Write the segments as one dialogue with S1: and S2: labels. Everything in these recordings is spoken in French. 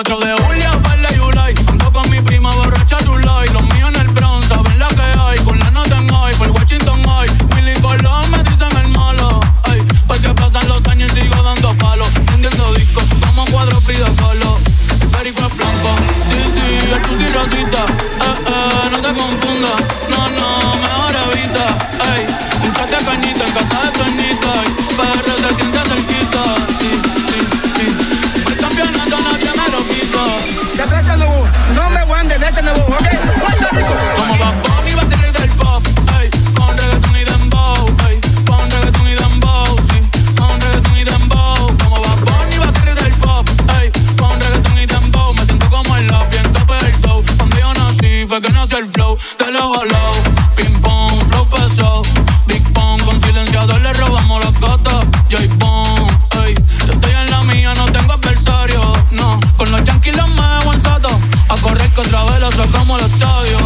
S1: 4 de julio, Farley y Ulay. Ando con mi prima borracha Rulay. Los míos en el Bronx, saben la que hay. Con la nota en high, por Washington High. Willy Colón me dicen el malo. Ay, porque pasan los años y sigo dando palos. Vendiendo discos como cuadro Frida Kahlo. El perico es blanco, sí, el pussy rosita. No te confundas, no, mejor evita. Ey, un chat de cañita en casa de Toñita. PR se siente cerquita, sí. El campeonato nadie me lo quita.
S2: De Bésame vos, no me voy de Bésame vos, ¿ok? Puerto Rico.
S1: Como Bad Bunny va a ser rey del pop, ey, con reggaeton y dembow, ey, con reggaeton y dembow, sí, con reggaeton y dembow. Como Bad Bunny va a ser rey del pop, ey, con reggaeton y dembow. Me siento como el lap y en tope del flow. Cuando yo nací fue que nació el flow, te lo jaló, ping pong, flow pesado, big pong, con silenciador le robamos los gatos, J-Bone, ey, yo estoy en la mía, no tengo adversario, no, con los yankees los me en Sato, a correr contra vela sacamos el estadio.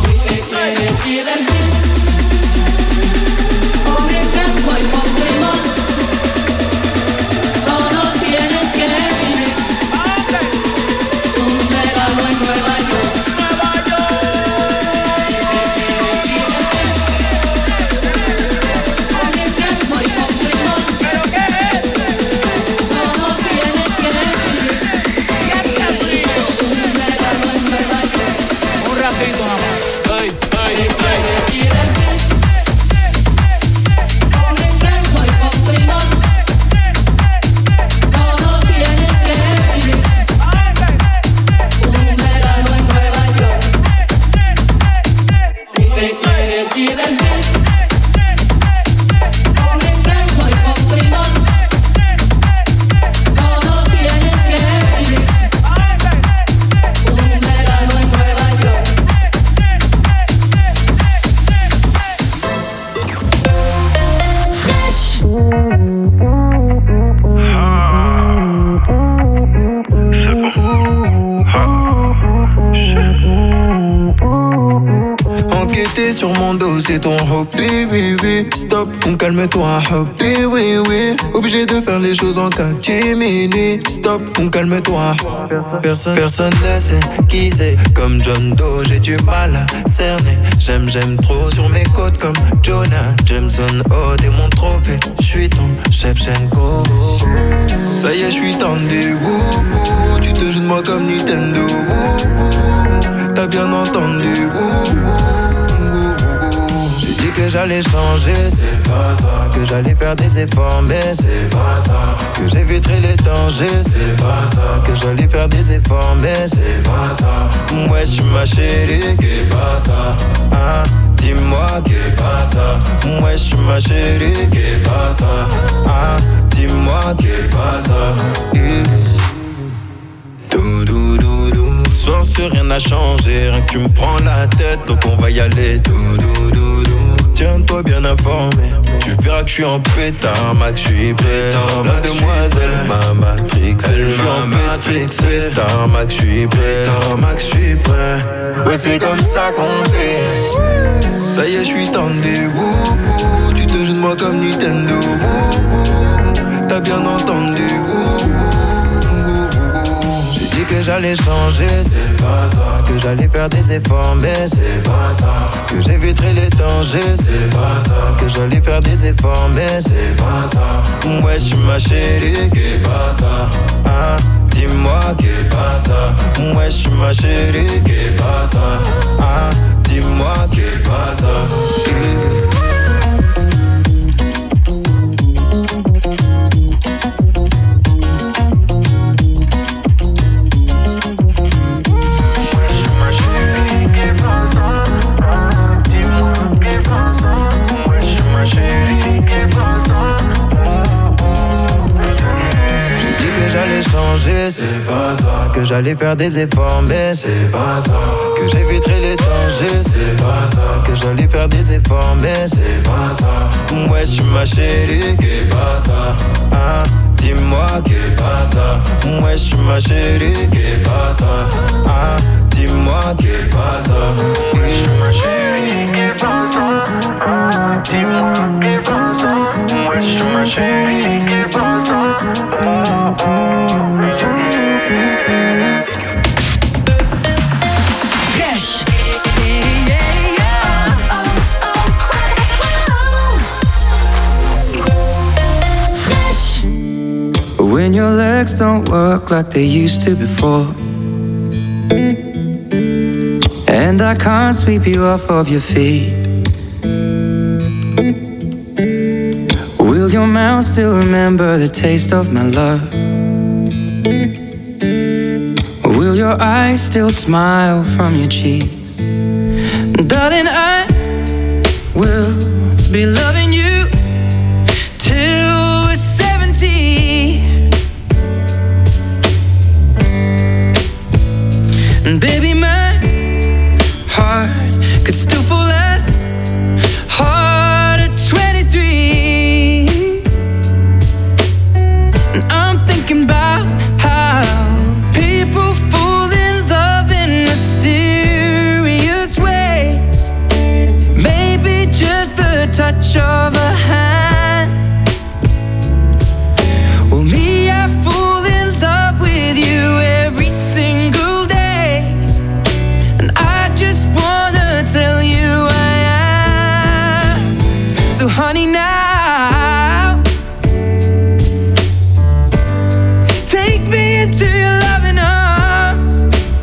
S3: Sur mon dos, c'est ton hobby, oui. Stop, calme-toi, hobby, oui. Obligé de faire les choses en catimini. Stop, calme-toi. Personne ne sait qui c'est. Comme John Doe, j'ai du mal à cerner. J'aime trop sur mes côtes comme Jonah Jameson. Oh, t'es mon trophée. J'suis ton chef Shenko. Ça y est, j'suis tendu. Tu te joues de moi comme Nintendo. T'as bien entendu. Que j'allais changer, c'est pas ça. Que j'allais faire des efforts, mais c'est pas ça. Que j'éviterai les dangers, c'est pas ça. Que j'allais faire des efforts, mais c'est pas ça. Ouais, tu ma chérie, qu'est pas ça. Hein, dis-moi, qu'est pas ça. Ouais, tu ma chérie, qu'est pas ça. Hein, dis-moi, qu'est pas ça. Soir sur rien n'a changé, rien que tu me prends la tête, donc on va y aller. Tiens-toi bien informé, tu verras que je suis en pétard, Max, je suis prêt. La demoiselle m'a matrix, elle m'a matrix. Pétard, Max, je suis prêt. Max, je suis prêt. Ouais, c'est comme ça qu'on fait. Ça y est, je suis tendu. Tu te joues de moi comme Nintendo. T'as bien entendu. J'ai dit que j'allais changer, c'est pas ça. Que j'allais faire des efforts, mais c'est pas ça. Que j'éviterai les dangers, c'est pas ça. Que j'allais faire des efforts, mais c'est pas ça. Ouais, tu ma chérie, qu'est pas ça. Hein, dis-moi, qu'est pas ça. Ouais, tu ma chérie, qu'est pas ça. Hein, dis-moi, qu'est pas ça. C'est pas ça. Que j'allais faire des efforts, mais c'est pas ça. Que j'éviterai les dangers, c'est pas ça. Que j'allais faire des efforts, mais c'est pas ça. Ouais, tu ma chérie, qu'est pas ça. Hein, dis-moi, qu'est pas ça. Ouais, tu ma chérie, qu'est pas ça. Hein, dis-moi, qu'est pas ça. Ouais, tu ma chérie, qu'est pas ça. Dis-moi, qu'est pas ça. Ouais, tu ma chérie, qu'est pas ça.
S4: your legs don't work like they used to before. And I can't sweep you off of your feet. Will your mouth still remember the taste of my love? Will your eyes still smile from your cheeks? Darling, I will be loving you till we're 70. And baby, my heart could still fall as hard at 23. And I'm thinking about how people fall in love in mysterious ways. Maybe just the touch of a hand. Well, me, I fall in love with you every single day. And I just wanna tell you I am. So honey, now take me into your loving arms.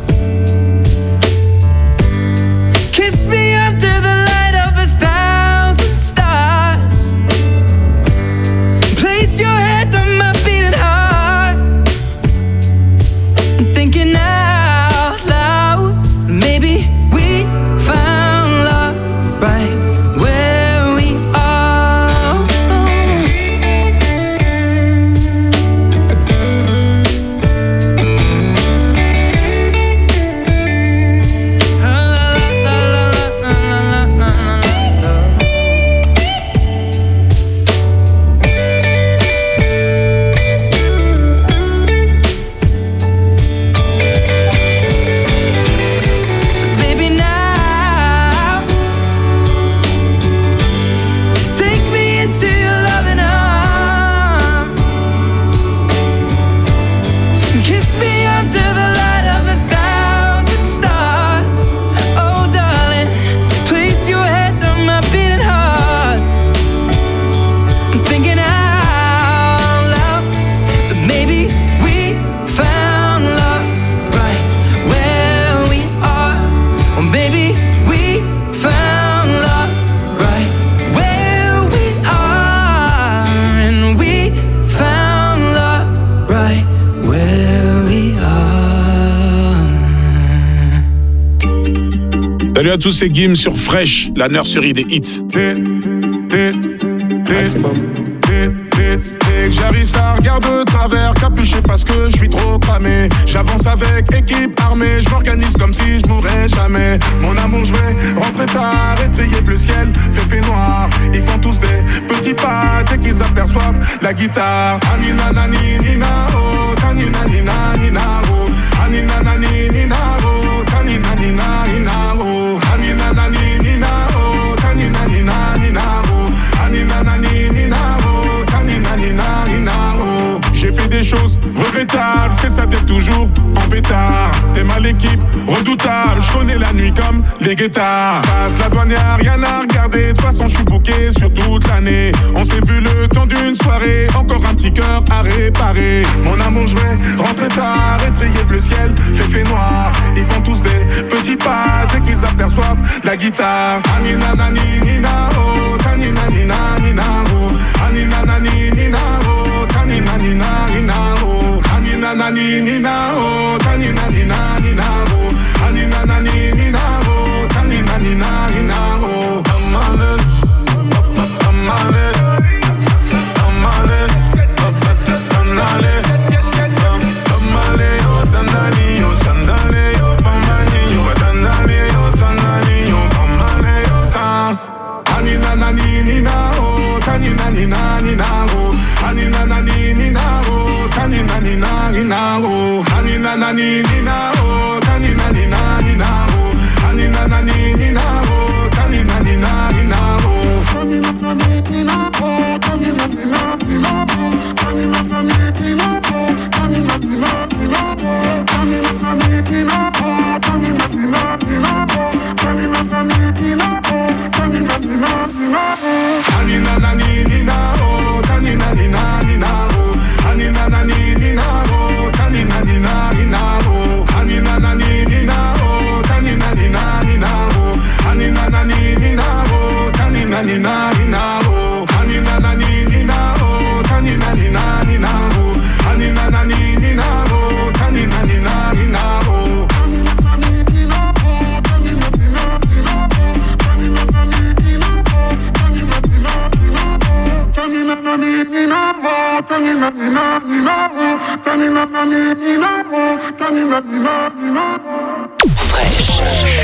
S4: Kiss me under the light of 1,000 stars. Place your head on my beating heart. I'm thinking out loud. Maybe we found love right where we are. So baby, now take me into your loving arms. Kiss me under the light of 1,000 stars. Oh darling, place your head on my beating heart. I'm thinking out loud that maybe we found love right where we are. Or maybe we found love right where we are. And we found love right where we are.
S5: Salut à tous, c'est Gim sur Fresh, la nurserie des hits. Dès que j'arrive, ça regarde de travers, capuché parce que je suis trop cramé. J'avance avec équipe armée, je m'organise comme si je mourrais jamais. Mon amour, je vais rentrer tard, étrier le ciel, fait noir. Ils font tous des petits pas dès qu'ils aperçoivent la guitare. Anina nani nina oh, tanina nina nina oh, anina nani nina oh, tanina nina nina oh, anina nani nina oh, tanina nina nina oh, anina nani nina oh, tanina nina nina oh. J'ai fait des choses regrettables, c'est ça t'es toujours en pétard. T'es mal équipe, redoutable, je connais la nuit comme les guettards. Passe la douane, y'a rien à regarder, de toute façon je suis booké sur toute l'année. On s'est vu le temps d'une soirée, encore un petit cœur à réparer. Mon amour, je vais rentrer tard, étrier le ciel, fait noir. Ils font tous des petits pas dès qu'ils aperçoivent la guitare. Anina nani nina oh, tanina nina nina oh, anina nani nina oh, tanina nina nina oh, anina nani nina oh, tanina nina nina oh, anina nani nina oh, tanina nina nina oh. Amale, amale, amale, amale, amale, oh dandali, oh sandale, oh famani, oh dandali, oh dandali, oh amale, oh tan. Anina nani nina oh, tanina nina nina oh, anina nani nina oh, tanina nina nina oh, anina nani nina oh, tanina nina nina oh, anina nani nina oh, tanina nina nina oh, anina nani nina oh, tanina nina nina oh, anina nani nina oh, tanina nina nina oh, anina nani nina oh, tanina nina nina oh, anina nani nina oh, tanina nina nina oh, anina nani nina oh, tanina nina nina oh, anina nani nina
S6: Fresh.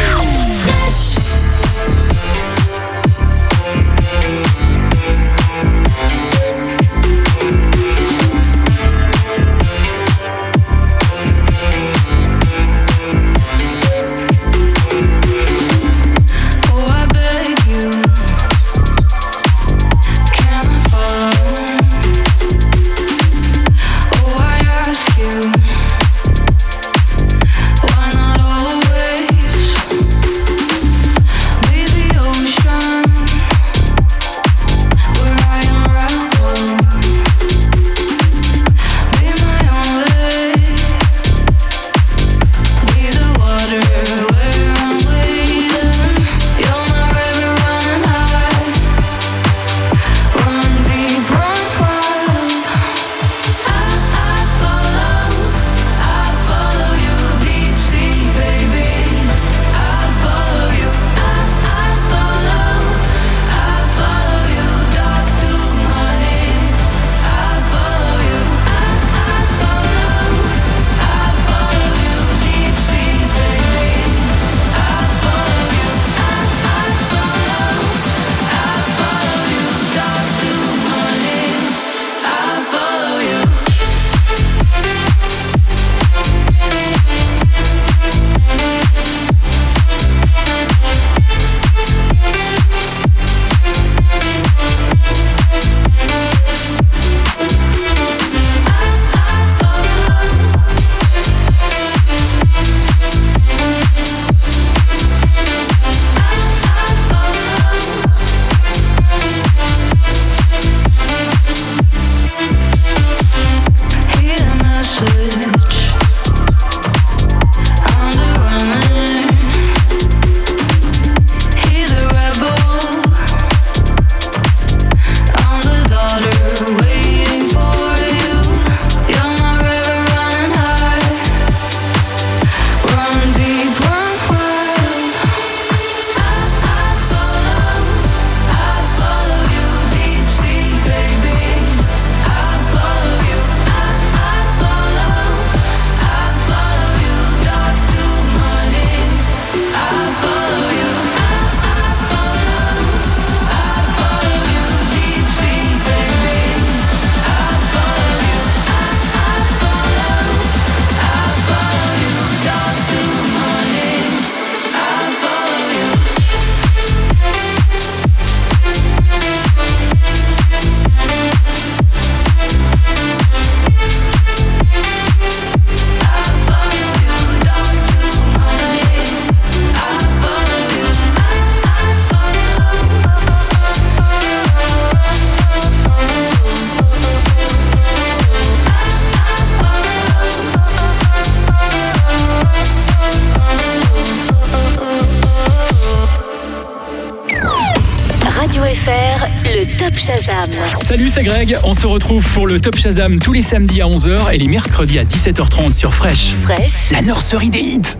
S7: Shazam.
S8: Salut, c'est Greg. On se retrouve pour le Top Shazam tous les samedis à 11h et les mercredis à 17h30 sur Fresh.
S7: Fresh.
S8: La nurserie des hits.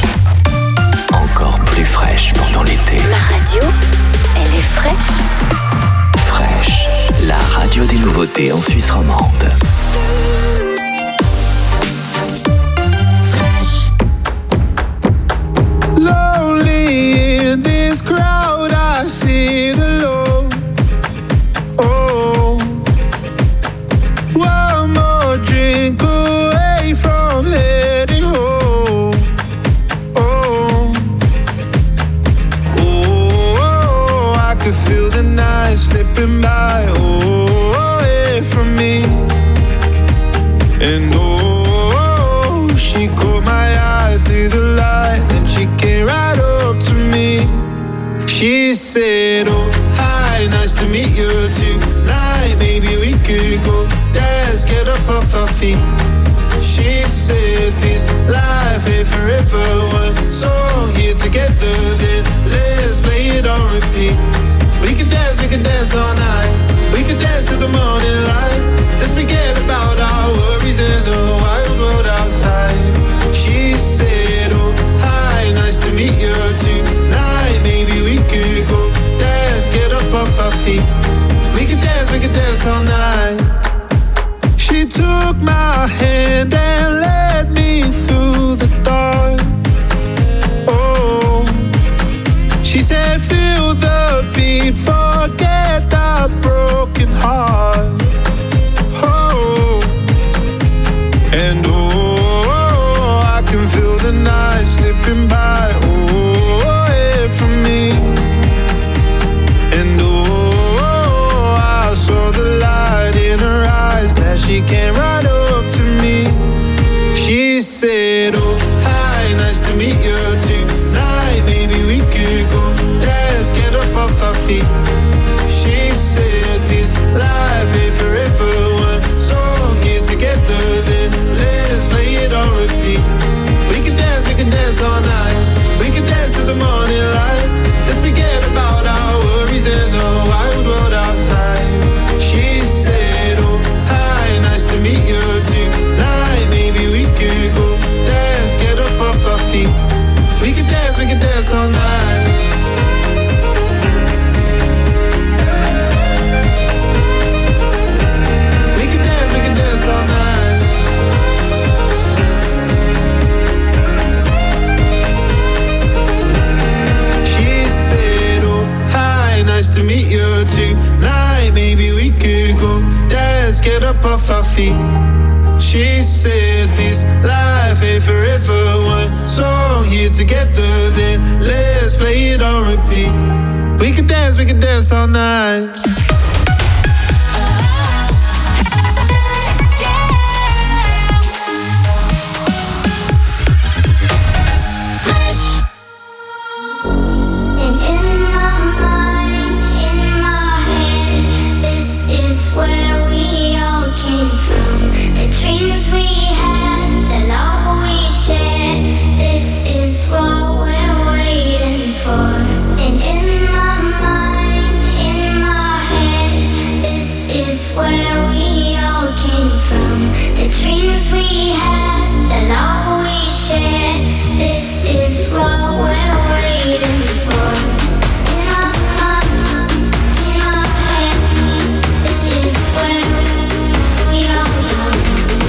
S6: Encore plus fraîche pendant l'été.
S7: Ma radio, elle est fraîche.
S6: Fresh, la radio des nouveautés en Suisse romande.
S3: Lonely in this crowd, I sit alone. Oh, one more drink away from heading home. Oh, oh, I could feel the night slipping by. Oh, away from me. And oh, she caught my eye through the light, and she came right up to me. She said, oh, hi, nice to meet you tonight. Maybe we could go dance, get up off our feet. She said, this life ain't forever. One song here together, then let's play it on repeat. We can dance all night. We can dance till the morning light. Let's forget about our worries and the wild world outside. She said, oh, hi, nice to meet you tonight. Maybe we could go dance, get up off our feet. We can dance all night. She took my hand and
S9: And oh, I can feel the night slipping by, oh, yeah, from me. And oh, I saw the light in her eyes, glad she came right up to me. She said, oh, hi, nice to meet you tonight. Maybe we could go, let's get up off our feet. She said, this life ain't forever. One song here together, then let's play it on repeat. We can dance all night. We can dance till the morning light. Let's forget about our worries and the wild world outside. She said, oh, hi, nice to meet you tonight. Maybe we could go dance, get up off our feet. We can dance all night. We can dance all night. She said, oh, hi, nice to meet you tonight. Maybe we could go dance, get up off our feet. She said, this life ain't forever. One song here together, then let's play it on repeat. We can dance all night.
S10: Dreams we had, the love we shared, this is what we're waiting for. And in my mind, in my head, this is where we all came from. The dreams we had, the love we shared, this is what we're waiting for. In my mind, in my head, this is where we all come.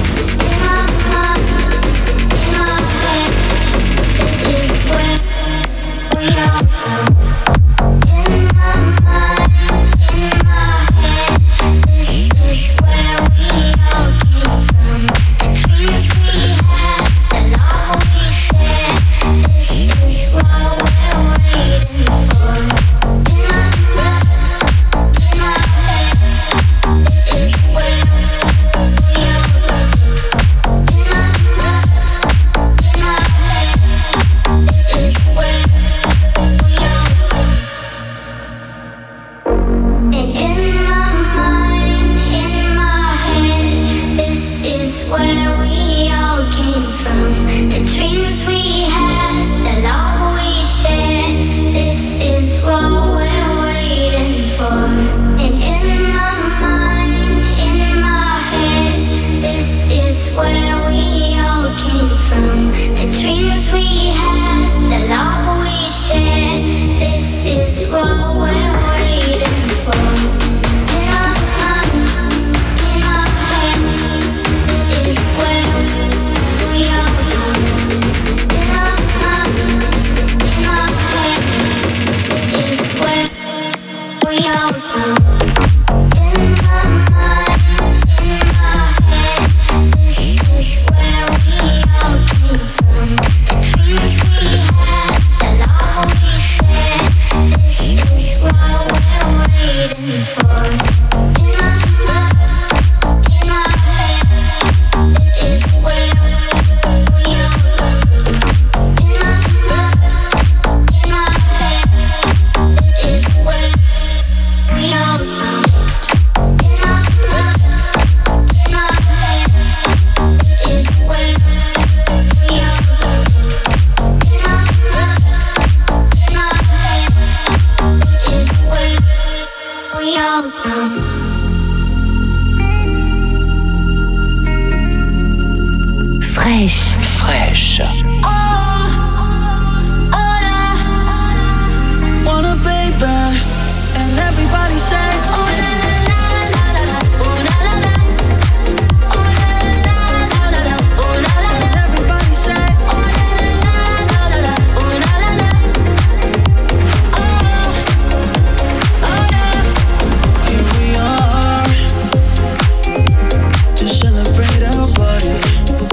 S6: Fraîche.
S11: Wanna baby, and everybody say, oh la la la la la, oh la la la, oh la la la la, oh la la la. Everybody say, oh la la la la, oh la la la. Oh yeah. Here we are to celebrate our party.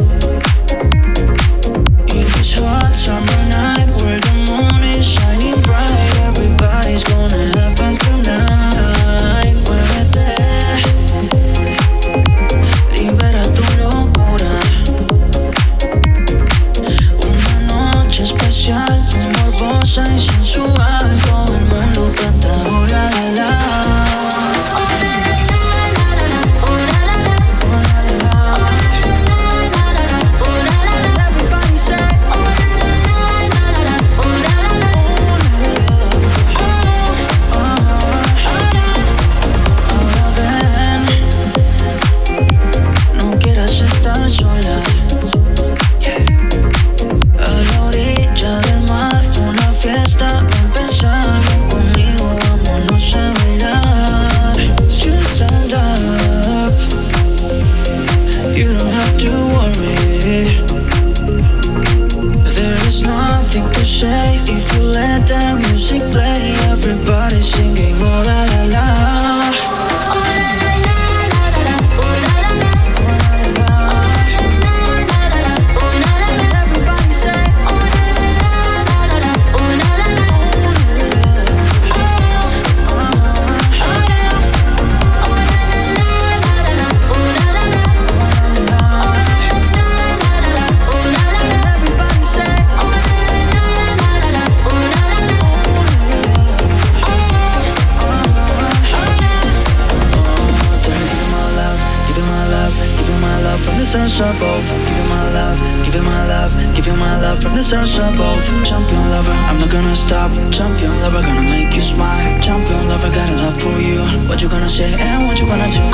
S11: stars above. Give you my love, give you my love, give you my love from the stars above. Champion lover, I'm not gonna stop. Champion lover, gonna make you smile. Champion lover, got a love for you. What you gonna say and what you gonna do?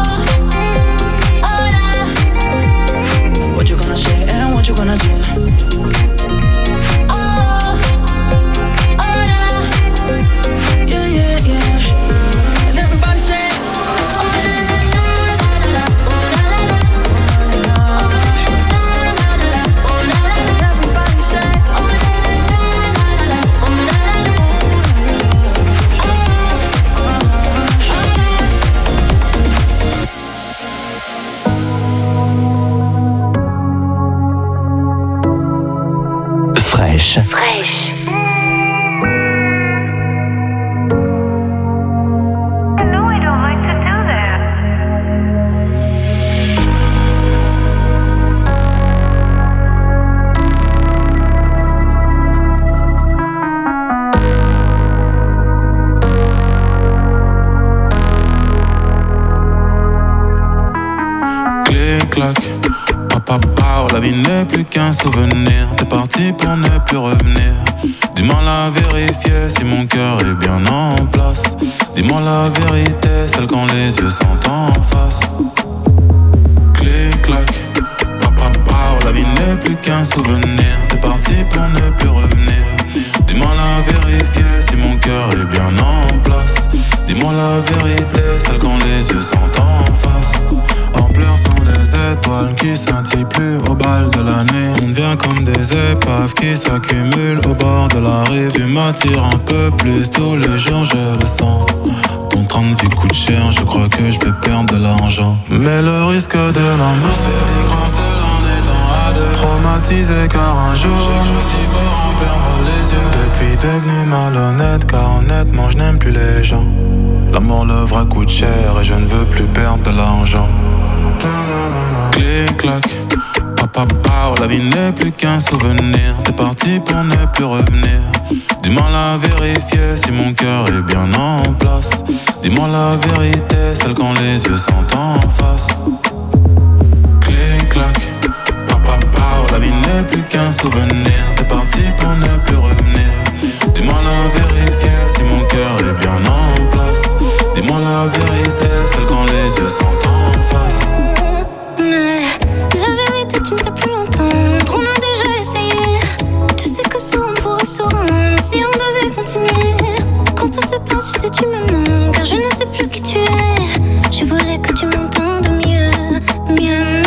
S11: What you gonna say and what you gonna do? Yeah, yeah, yeah. And everybody say
S6: Fresh.
S7: Fresh.
S1: La vie n'est plus qu'un souvenir. T'es parti pour ne plus revenir. Dis-moi la vérité, si mon cœur est bien en place. Dis-moi la vérité, celle quand les yeux sont en face. Clic clac, papa pow. La vie n'est plus qu'un souvenir. T'es parti pour ne plus revenir. Dis-moi la vérité, si mon cœur est bien en place. Dis-moi la vérité, celle quand les yeux sont en face. En pleurs sans les étoiles qui scintillent plus au bal de la nuit. On devient comme des épaves qui s'accumulent au bord de la rive. Tu m'attires un peu plus tous les jours, je le sens. Ton train de vie coûte cher, je crois que je vais perdre de l'argent. Mais le risque de l'amour, c'est les grands seuls en étant à deux. Traumatisé car un jour j'ai cru si fort en perdre les yeux. Depuis devenu malhonnête car honnêtement je n'aime plus les gens. L'amour, le vrai coûte cher et je ne veux plus perdre de l'argent. Clic clac, papa pow. La vie n'est plus qu'un souvenir. T'es parti pour ne plus revenir. Dis-moi la vérité, si mon cœur est bien en place. Dis-moi la vérité, celle quand les yeux sont en face. Clic clac, papa pow. La vie n'est plus qu'un souvenir. T'es parti pour ne plus revenir. Dis-moi la vérité, si mon cœur est bien en place. Dis-moi la vérité, celle quand les yeux sont en face.
S10: Mais la vérité tu ne sais plus l'entendre. On a déjà essayé. Tu sais que souvent on pourrait se rendre si on devait continuer. Quand on se perd tu sais tu me manques. Car je ne sais plus qui tu es. Je voulais que tu m'entendes mieux. Mieux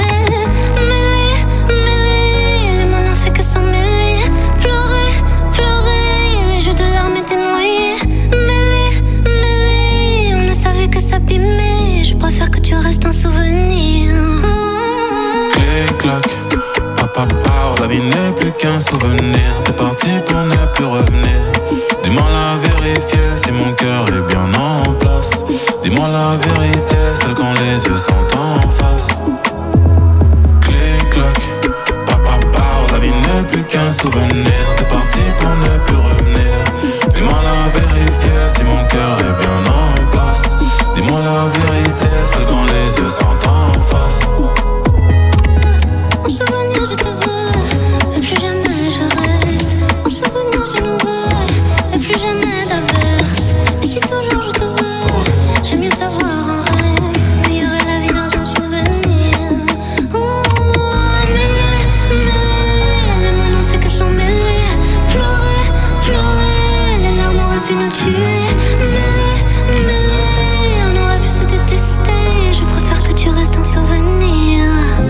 S10: mêler. Les mots n'ont fait que s'en mêler. Pleurer. Les jeux de larmes étaient noyés. Mêler. On ne savait que s'abîmer. Je préfère que tu restes un souvenir.
S1: Clic clac, papa pow. La vie n'est plus qu'un souvenir. T'es parti pour ne plus revenir. Dis-moi la vérité, si mon cœur est bien en place. Dis-moi la vérité, celle quand les yeux sont en face. Clic clac, papa pow. La vie n'est plus qu'un souvenir. T'es parti pour ne plus revenir. Dis-moi la vérité, si mon cœur est bien en place. Dis-moi la vérité, celle quand les yeux sont en face.
S10: En souvenir je te veux, et plus jamais je reste. En souvenir je nous veux, et plus jamais d'averse. Et si toujours je te veux, j'aime mieux t'avoir en rêve. Meilleure est la vie dans un souvenir. Mêler, les mots n'ont fait que s'en mêler. Pleurer, les larmes auraient pu nous tuer. Mêler, on aurait pu se détester. Je préfère que tu restes un souvenir.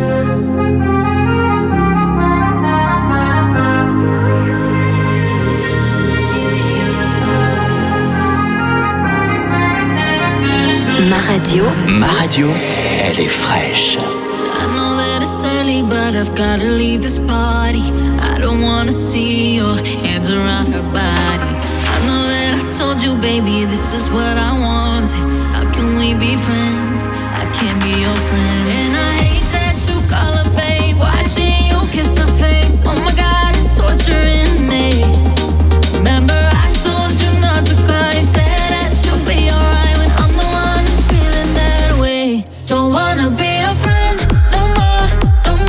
S6: Ma radio, elle est fraîche.
S11: I know that it's early, but I've gotta leave this party. I don't wanna see your hands around her body. I know that I told you, baby, this is what I wanted. How can we be friends? I can't be your friend. And I hate that you call her babe, watching you kiss her face. Oh my God, it's torturing me. Remember I told you not to cry, said that you'll be alright when I'm the one who's feeling that way. Don't wanna be a friend no more, no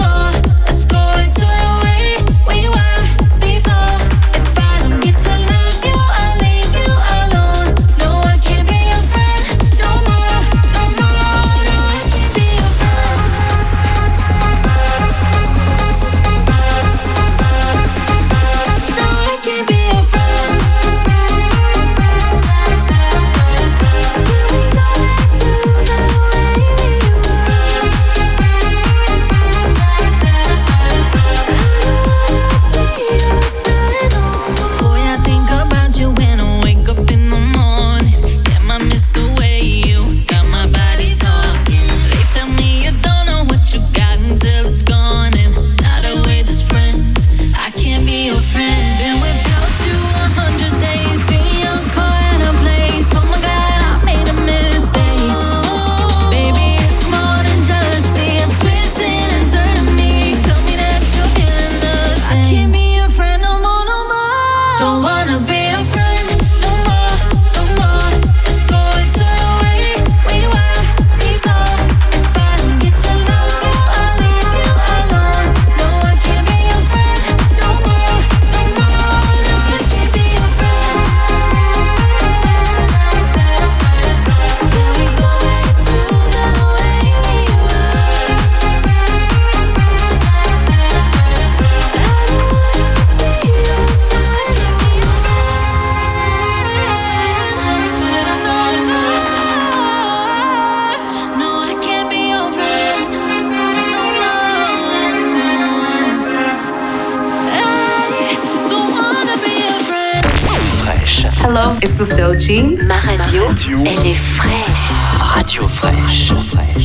S12: Hello, this is Doechii.
S7: Ma radio, elle est fraîche.
S6: Radio fraîche.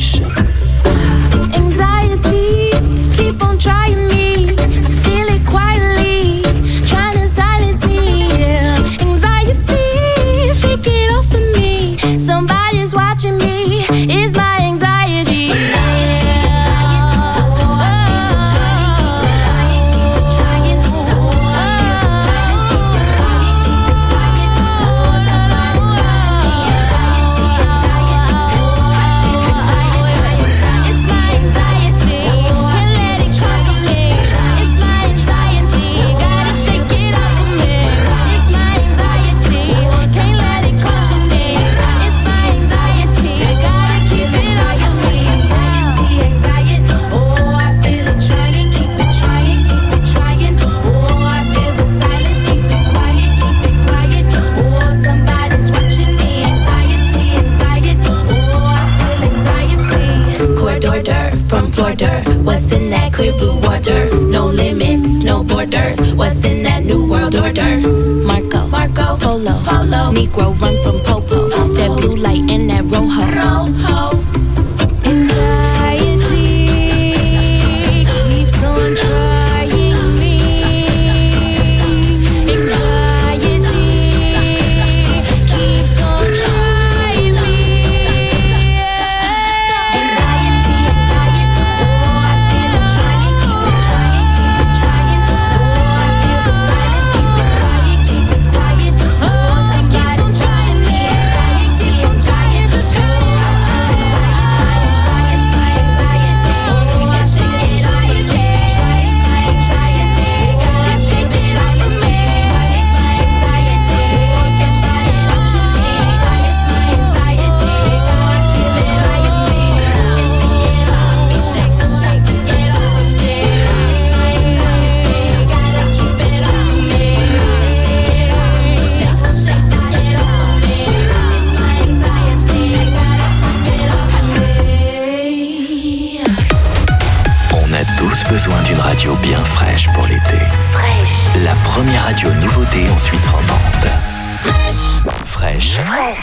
S11: Anxiety, keep on trying me. I feel it quietly, trying to silence me. Yeah. Anxiety, shake it off of me. Somebody's watching me. It's my anxiety.
S13: What's in that clear blue water? No limits, no borders. What's in that new world order? Marco, Polo, Negro run from Popo. That blue light in that rojo.
S11: Anxiety keeps on trying me. Anxiety keeps on trying me. Anxiety, oh, I feel it trying, keep it trying, keep it trying. Oh, I feel the silence, keep it quiet, keep it tired. Oh, somebody's watching me. Anxiety, I'm tired of trying.
S6: Besoin d'une radio bien fraîche pour l'été.
S7: Fraîche.
S6: La première radio nouveauté en Suisse romande. Fraîche.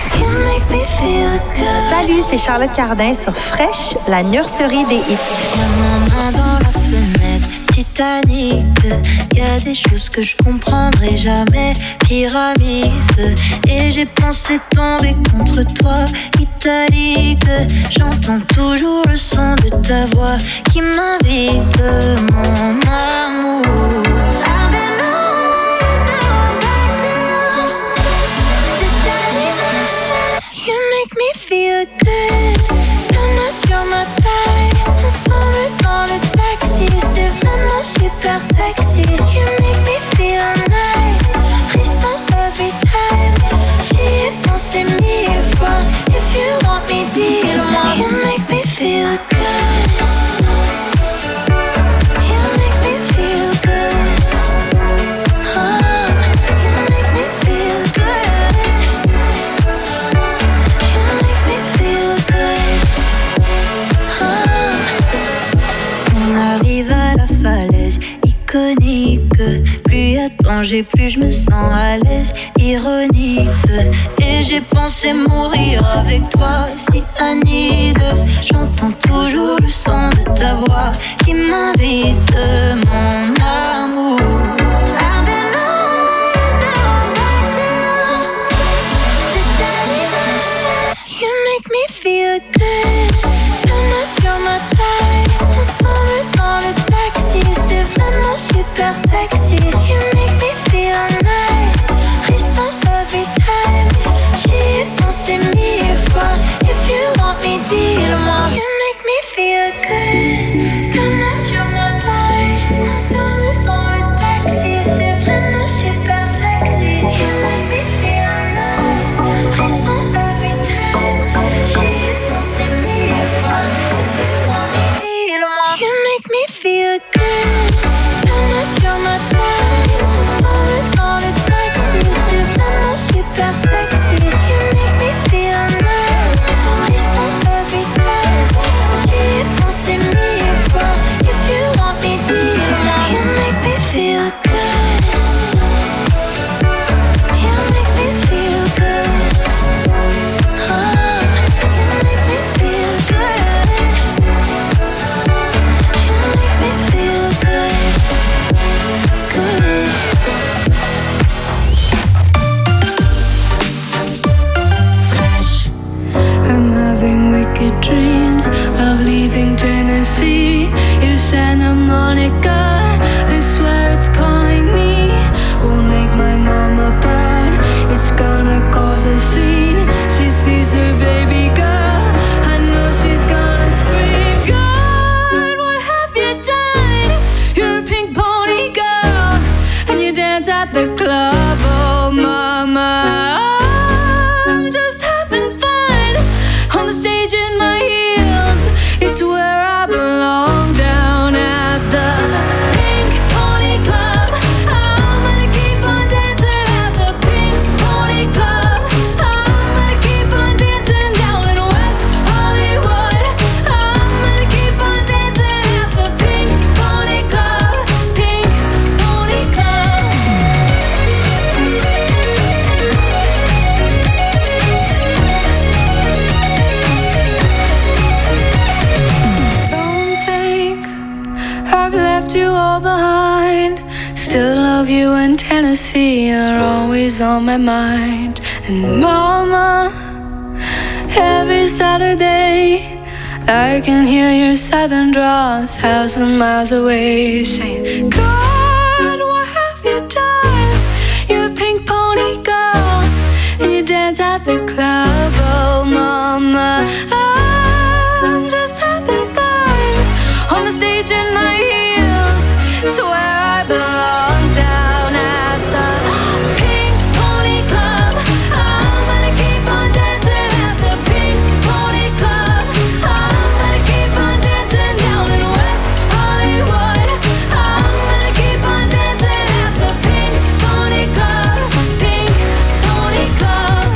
S14: Salut, c'est Charlotte Cardin sur Fraîche, la nurserie des hits.
S11: Ma main dans la fenêtre, Titanic. Y a des choses que je comprendrai jamais, pyramide. Et j'ai pensé tomber contre toi, italique. J'entends toujours le son de ta voix qui m'invite, mon amour. You make me feel good. La main sur ma taille, ensemble dans le taxi. C'est vraiment super sexy. You make me feel nice. Frisson every time. J'y ai pensé 1000 fois. If you want me, dis-le-moi. You make me feel good. You make me feel good. Oh, you make me feel good. On arrive à la falaise iconique. Plus y a danger, plus je me sens à l'aise. Ironique. Et j'ai pensé mourir avec toi, si Anide. J'entends toujours le son de ta voix qui m'invite, mon amour. You make me feel good. La main sur ma taille, ensemble dans le taxi. C'est vraiment super sexy. You make me feel nice. Frisson every time. J'y ai pensé 1000 fois. If you want me, dis-le-moi. You make me feel good. La main sur ma taille, ensemble dans le taxi. C'est vraiment super sexy. You make me feel nice. Frisson every time. J'y ai pensé 1000 fois. If you want me, dis-le-moi. You make me feel good. La main sur ma taille. at the club, oh mama. I'm just having fun on the stage in my heels. It's where I belong, down at the Pink Pony Club. I'm gonna keep on dancing at the Pink Pony Club. I'm gonna keep on dancing down in West Hollywood. I'm gonna keep on dancing at the Pink Pony Club. Pink Pony Club. Don't think I've left you all behind. Still love you in Tennessee, you're always on my mind. And mama, every Saturday I can hear your southern drawl 1,000 miles away, saying, God, what have you done? You're a pink pony girl, and you dance at the club, oh mama. I'm just having fun on the stage in my heels. It's where I belong, down at the Pink Pony Club. I'm gonna keep on dancing at the Pink Pony Club. I'm gonna keep on dancing down in West Hollywood. I'm gonna keep on dancing at the Pink Pony Club. Pink Pony Club.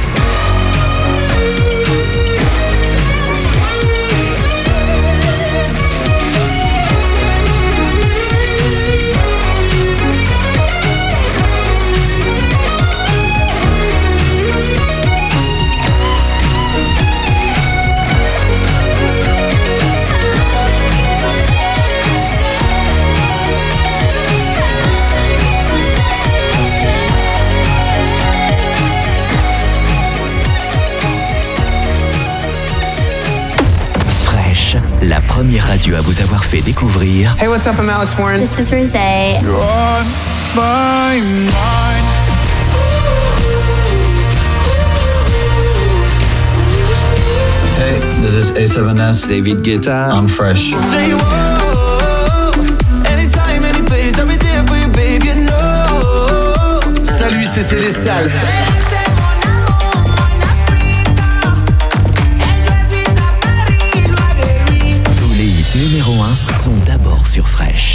S6: Fraîche, la première radio à vous avoir fait découvrir
S2: Hey, what's up? I'm Alex Warren.
S13: This is Rosé.
S5: You're on my mind.
S12: Hey, this is A7S, David Guetta. I'm Fresh.
S1: Say whoa, anytime, any place, I'll be there for you, baby, you know.
S2: Salut, c'est Célestal.
S6: tous les hits numéro 1 sont d'abord sur Fraîche.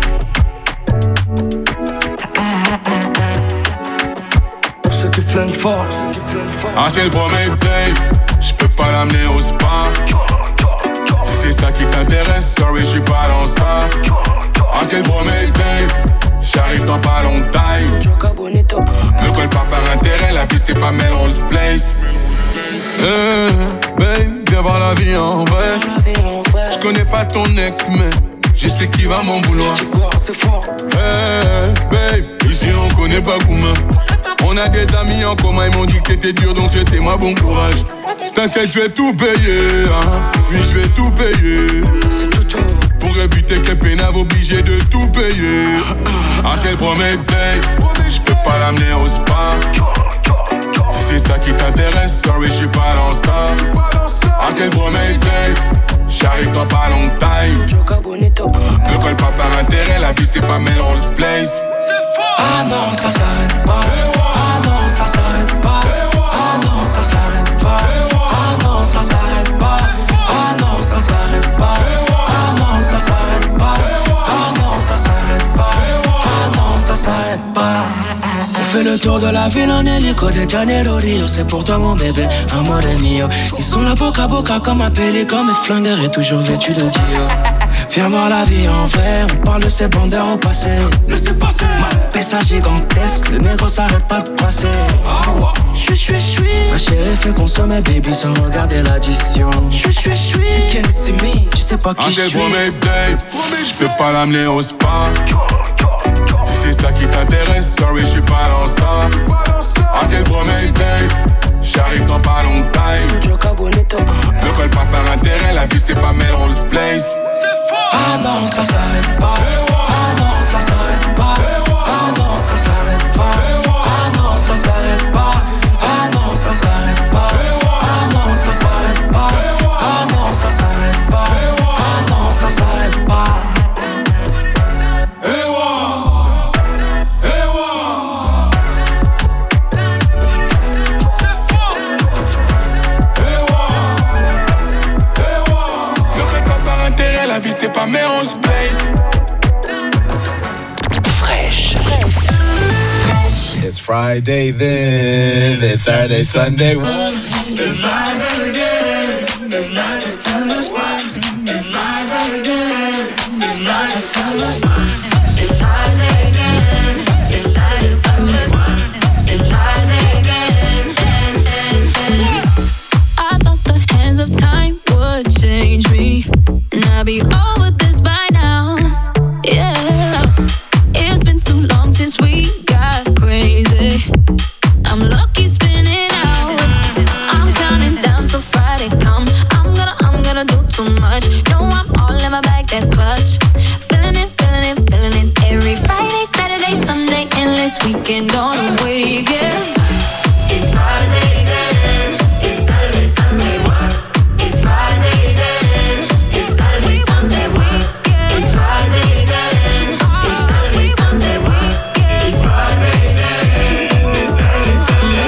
S2: Pour ceux qui flinguent fort.
S5: Ah, c'est le premier date, j'peux pas l'amener au spa. Si c'est ça qui t'intéresse, sorry, j'suis pas dans ça. Ah, c'est le premier date, j'arrive dans pas longtemps. Ne colle pas par intérêt, la vie c'est pas Melrose Place. Babe, viens voir la vie en vrai. J'connais pas ton ex, mais je sais qui va m'en vouloir. Babe, ici on connaît pas Gouma. On a des amis en commun, ils m'ont dit que t'étais dur, donc souhaitez-moi bon courage. T'inquiète, je vais tout payer, hein. Oui, je vais tout payer. Pour éviter que les pénaves obligés de tout payer. Ah, c'est le premier date, j'peux pas l'amener au spa. Si c'est ça qui t'intéresse, sorry, j'suis pas dans ça. Ah, c'est le premier date, j'arrive dans pas longtemps. Ne colle pas par intérêt, la vie c'est pas Melrose Place.
S1: Ah non, ça s'arrête pas. Ah non, ça s'arrête pas. Ah non, ça s'arrête pas. Ah non, ça s'arrête pas. Ah non, ça s'arrête pas. Ah non, ça s'arrête pas. Ah non, ça s'arrête pas. Ah non, ça s'arrête pas. On fait le tour de la ville en hélico de Janeiro Rio. C'est pour toi mon bébé, amore mio. Ils sont là boca à boca comme un pélican. Mes flingueurs est toujours vêtu de Dior. Viens voir la vie en vrai, on parle de ces bandeurs au passé. Laissez passer. Ma pessa gigantesque, le négro s'arrête pas de passer. Chui. Ma chérie fait consommer baby sans regarder l'addition. Chui. You can't see me, tu sais pas qui je suis.
S5: Ah, c'est le premier date, j'peux pas l'amener au spa. Si c'est ça qui t'intéresse, sorry, j'suis pas dans ça. Ah, c'est le premier date, j'arrive dans pas longtemps. Ne colle pas par intérêt, la vie c'est pas Melrose Place.
S1: Ah non, ça s'arrête pas. Ah non, ça s'arrête pas. Ah non, ça s'arrête pas. Ah non, ça s'arrête pas. Ah non, ça s'arrête pas. Ah non, ça s'arrête pas. Ah non, ça s'arrête pas. Ah non, ça s'arrête pas.
S15: Friday then, it's Saturday, Sunday. What?
S11: It's Friday again. It's Saturday, Sunday. It's Friday again. It's Saturday, Sunday. It's Friday again. It's Saturday, Sunday. It's Friday again.
S13: I thought the hands of time would change me, and I'd be over this by now. Yeah, it's been too long since we got crazy. I'm lucky spinning out. I'm counting down till Friday come. I'm gonna do too much. No, I'm all in my bag, that's clutch. Feeling it, feeling it, feeling it. Every Friday, Saturday, Sunday, endless weekend on a wave, yeah.
S11: It's Friday then. It's Saturday, Sunday. It's Friday then. It's Saturday, Sunday. It's Friday then. It's Saturday, Sunday. It's Friday then. It's Saturday, Sunday.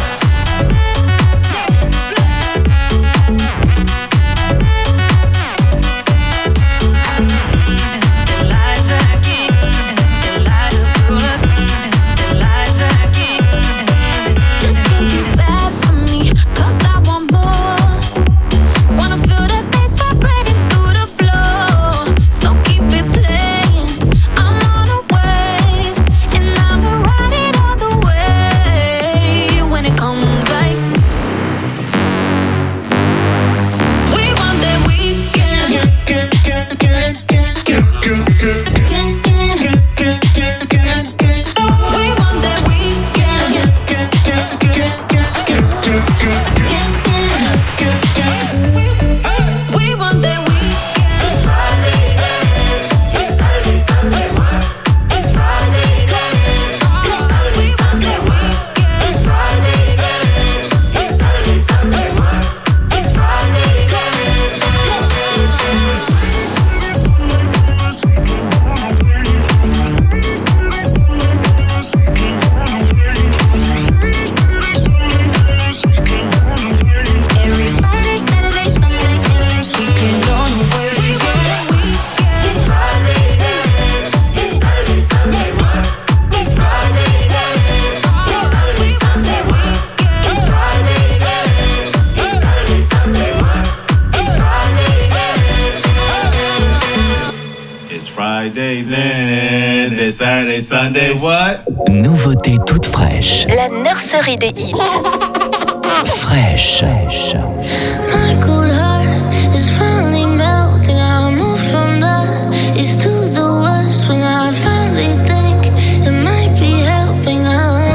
S13: This can't be bad for me, 'cause I want more. Wanna feel the bass vibrating through the floor. So keep it playing. I'm on a wave, and I'ma ride it all the way. When it comes like we want that weekend. We want that weekend. We want that weekend.
S11: It's Friday then. It's Saturday, Sunday. It's Friday then. It's Saturday, Sunday. It's Friday then. It's Saturday, Sunday. It's Friday
S13: Every Friday, Saturday, Sunday, endless weekend on the wave.
S11: It's Friday then. It's Saturday, Sunday. It's Friday then. It's Saturday, Sunday. It's Friday then. It's Saturday, Sunday. It's Friday then.
S15: It's Friday then, it's Saturday, Sunday. What?
S6: Nouveauté toute fraîche.
S14: La nurserie des hits.
S6: Fraîche.
S10: My cold heart is finally melting. I move from the east to the west when I finally think it might be helping.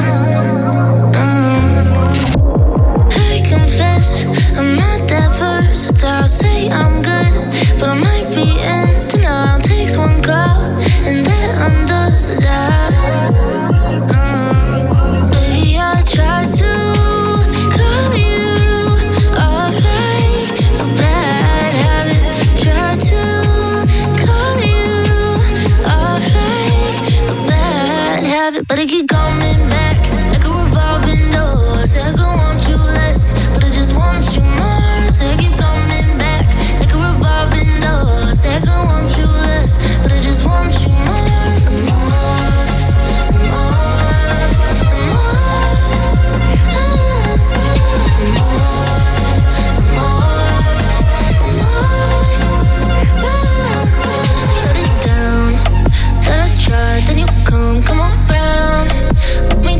S10: I confess I'm not that versatile. Say I'm good, but I might be in denial. Takes one call and that undoes the job. Baby, I tried to call you off like a bad habit. Try to call you off like a bad habit, but I keep coming back like a revolving door. Say I don't want you less, but I just want you more. Say I keep coming back like a revolving door. Say I don't want you less, but I just want you more. Shut it down, that I tried, then you come around.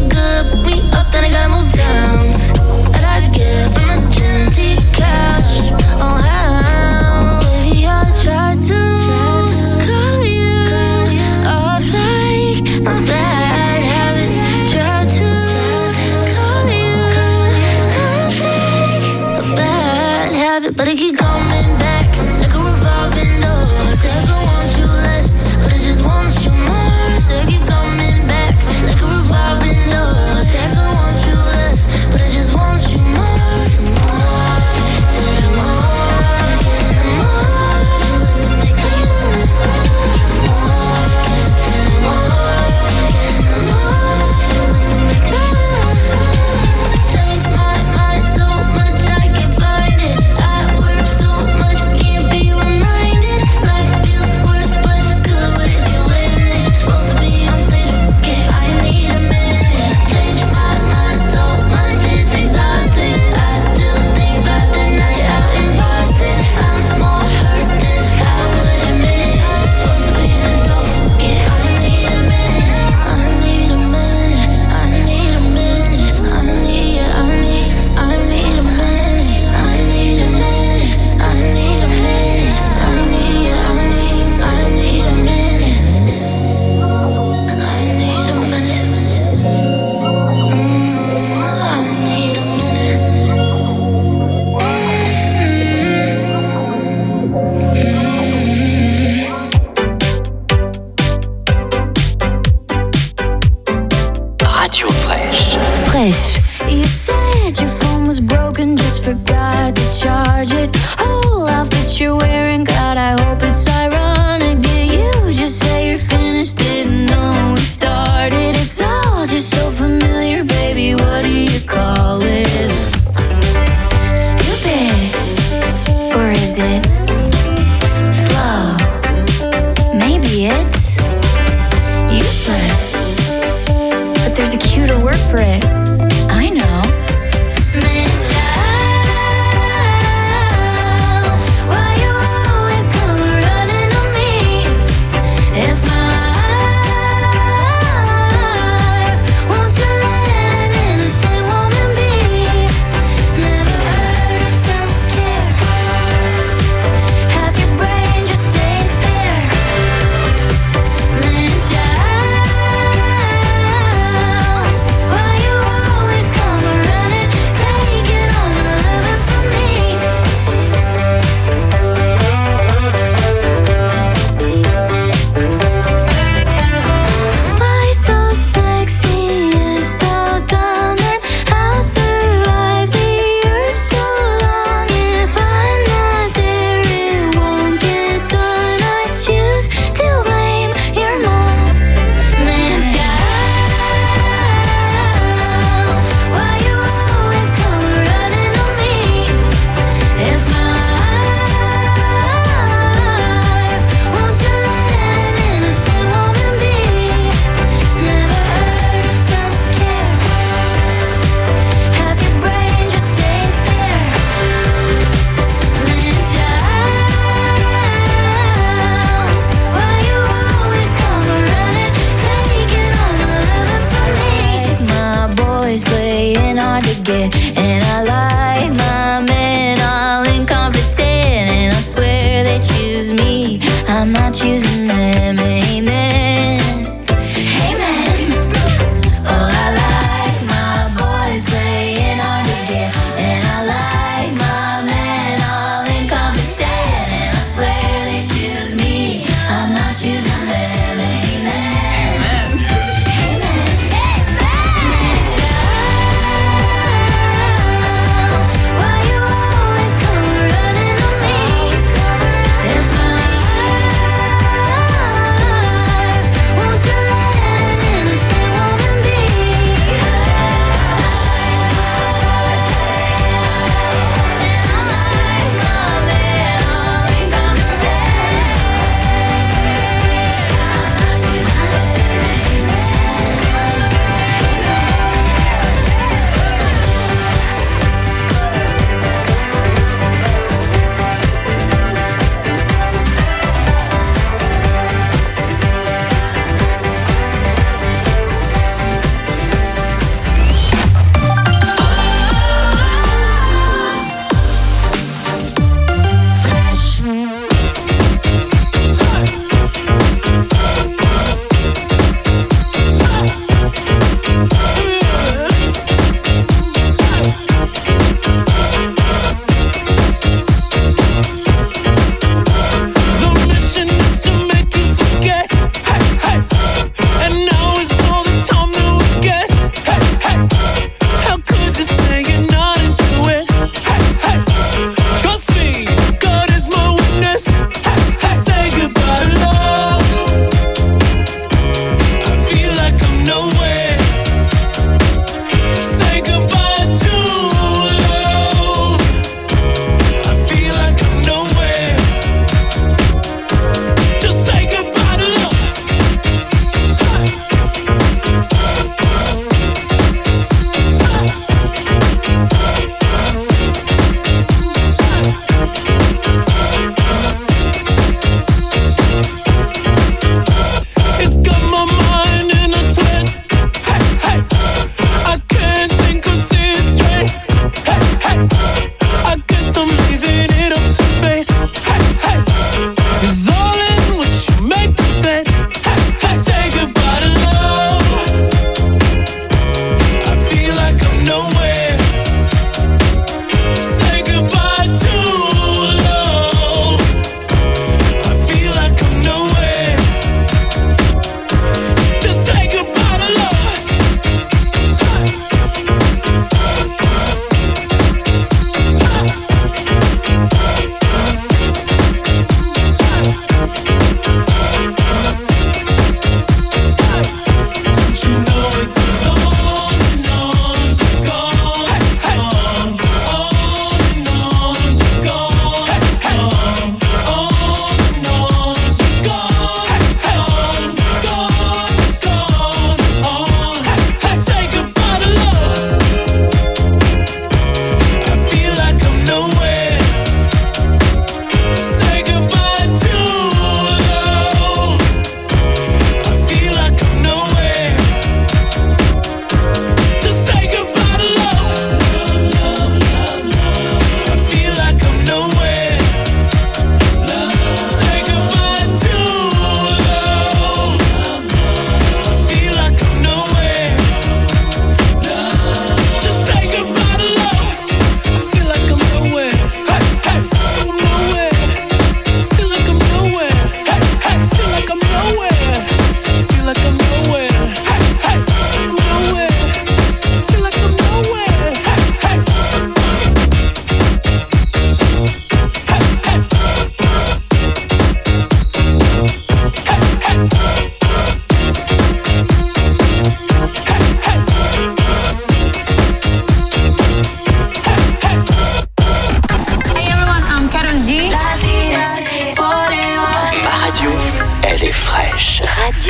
S10: Fresh. You said your phone was broken, just forgot to charge it. Whole outfit you're wearing, God, I hope it's ironic. Did you just say you're finished? Didn't know we started. It's all just so familiar, baby. What do you call it? Stupid, or is it slow? Maybe it's useless, but there's a cuter word for it. I know. Man, child, why you always come running to me? If my life, won't you let an innocent woman be? Never heard of self-care. Half your brain just ain't there. Man, child, why you always come running, taking all my loving from me? Why so sexy, you're so dumb, and I'll survive the years so long. If I'm not there, it won't get done. I choose to blame your mom. Man, child, why you always come running to me? If my life, won't you let an innocent woman be? Never heard of self-care. Half your brain just ain't there. Man, child, why you always come running, taking all my loving from me? My boys playing hard to get, and I like my men all incompetent, and I swear they choose me, I'm not choosing them. Amen. Amen. Oh, I like my boys playing hard to get, and I like my men all incompetent, and I swear they choose me, I'm not choosing them. Amen. Amen. Man, child,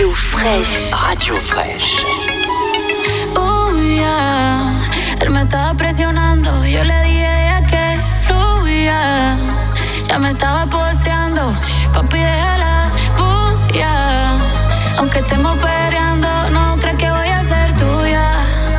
S7: Radio Fresh.
S6: Radio Fresh.
S11: Yeah. Él me estaba presionando, yo le dije ya que fluya. Ya me estaba posteando, papi déjala bulla. Aunque estemos peleando, no crees que voy a ser tuya.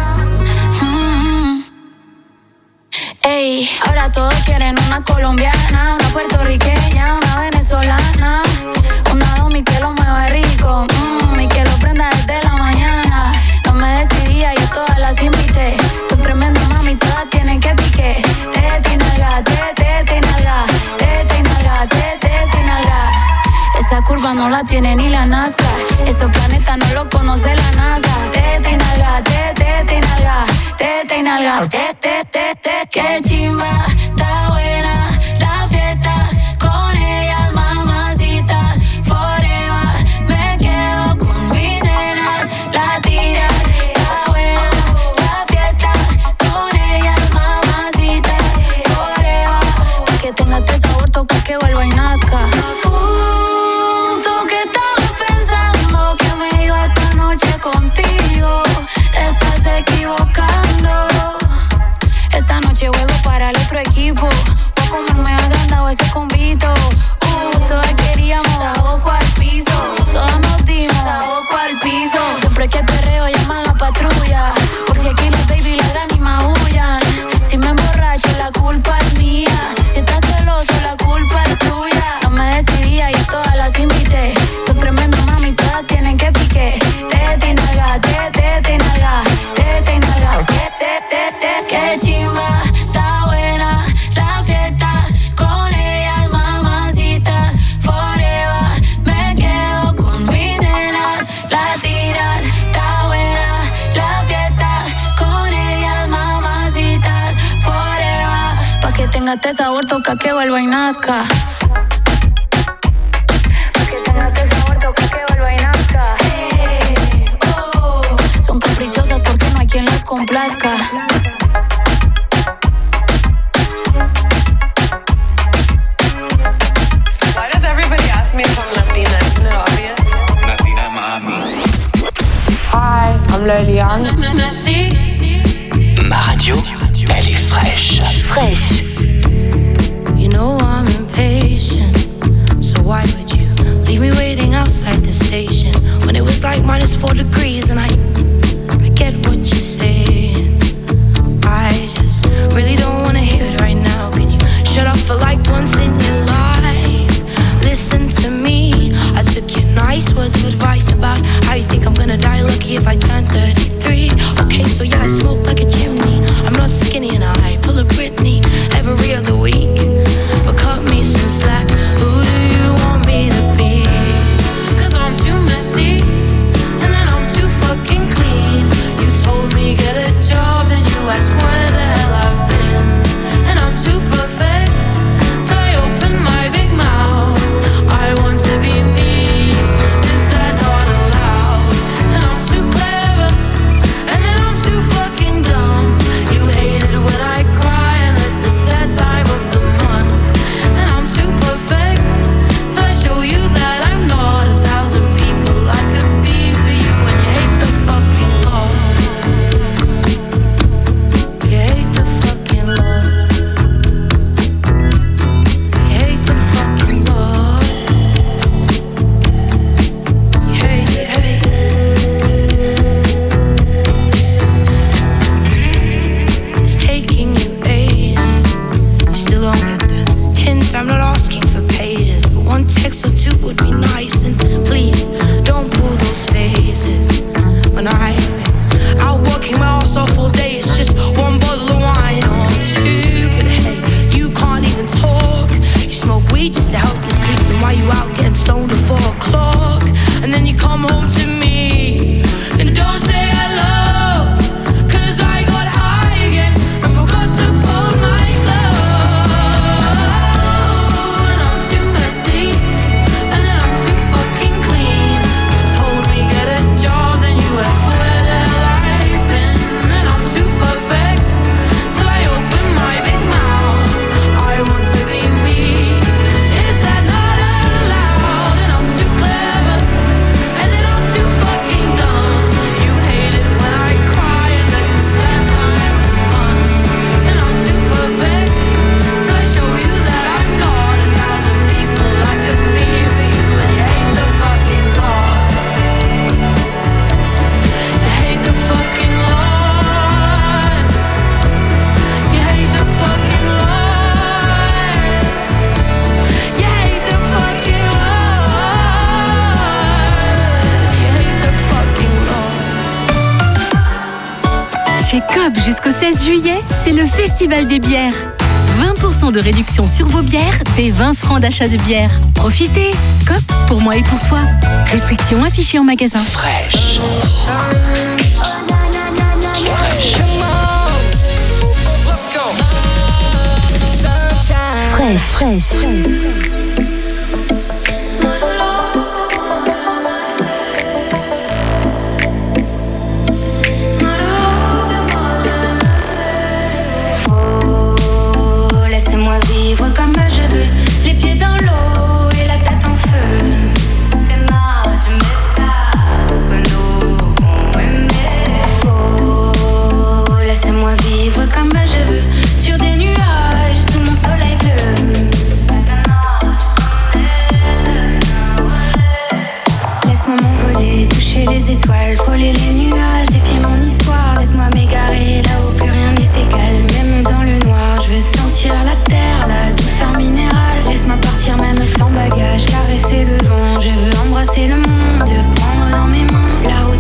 S11: Ey, ahora todos quieren una colombiana, una puertorriqueña, una venezolana, una domi que lo mueva rico, y que lo prenda desde la mañana. No me decidía, yo todas las invité. Son tremendas mami, todas tienen que pique. Tete y nalga, tete y nalga, tete y nalga, tete y nalga. Esa curva no la tiene ni la NASCAR. Esos planetas no lo conoce la NASA. Tete y nalga, tete y nalga, tete y nalga, tete, tete. Qué chimba, está buena la fiesta. Con ellas mamacitas, forever. Me quedo con mis nenas, latinas. Está buena la fiesta. Con ellas mamacitas, forever. Pa' que tenga este sabor, toca que vuelva y nazca. ¿Tú qué estabas pensando? Que me iba esta noche contigo. Te estás equivocando. Esta noche juego para el otro equipo. Pa' comerme agrandado ese convito. Todas queríamos saboco al piso. Todas nos dimos saboco al piso. Siempre que perreo llaman la patrulla. Porque aquí las baby ladran y maullan. Si me emborracho la culpa es mía. Si estás celoso la culpa es tuya. No me decidía y todas las invité. Son tremendas mami, todas tienen que pique. Tete y nalga, tete y nalga, tete y nalga, tete, tete. Qué chimba, está buena la fiesta. Con ellas mamacitas, forever. Me quedo con mis nenas, latinas. Está buena la fiesta. Con ellas mamacitas, forever. Pa' que tenga este sabor, toca que vuelva y nazca. Pa' que tenga este sabor, toca que vuelva y nazca. Son caprichosas porque no hay quien las complazca.
S16: Why does everybody ask me if I'm Latina? Isn't it obvious?
S12: Latina Mami.
S16: Hi, I'm Lilian.
S6: Ma radio, elle est fraîche.
S7: Fresh.
S11: You know I'm impatient, so why would you leave me waiting outside the station when it was like -4 degrees? And I get what you're saying. I just really don't wanna hear it right now. Can you shut up for like once in your life? Listen to me. I took your nice words of advice about how you think I'm gonna die lucky if I turn 33. Okay, so yeah, I smoke like a chimney. I'm not skinny and I pull a Britney every other week. But cut me some slack. Who do you want me to be? 'Cause I'm too messy and then I'm too fucking clean. You told me get a job and you asked where the hell I've been. And I'm too perfect till I open my big mouth. I want to be me. Is that not allowed? And I'm too clever and then I'm too fucking dumb. You hated when I
S17: Chez Coop, jusqu'au 16 juillet, c'est le festival des bières. 20% de réduction sur vos bières dès 20 francs d'achat de bière. Profitez. Coop, pour moi et pour toi. Restrictions affichées en magasin.
S6: Fraîche.
S7: Fraîche.
S10: Laissez-moi vivre comme je veux, les pieds dans l'eau et la tête en feu. Que non, tu m'étonnes, que nous, oh, laissez-moi vivre comme je veux, sur des nuages, sous mon soleil bleu. Laisse-moi m'envoler, toucher les étoiles, frôler les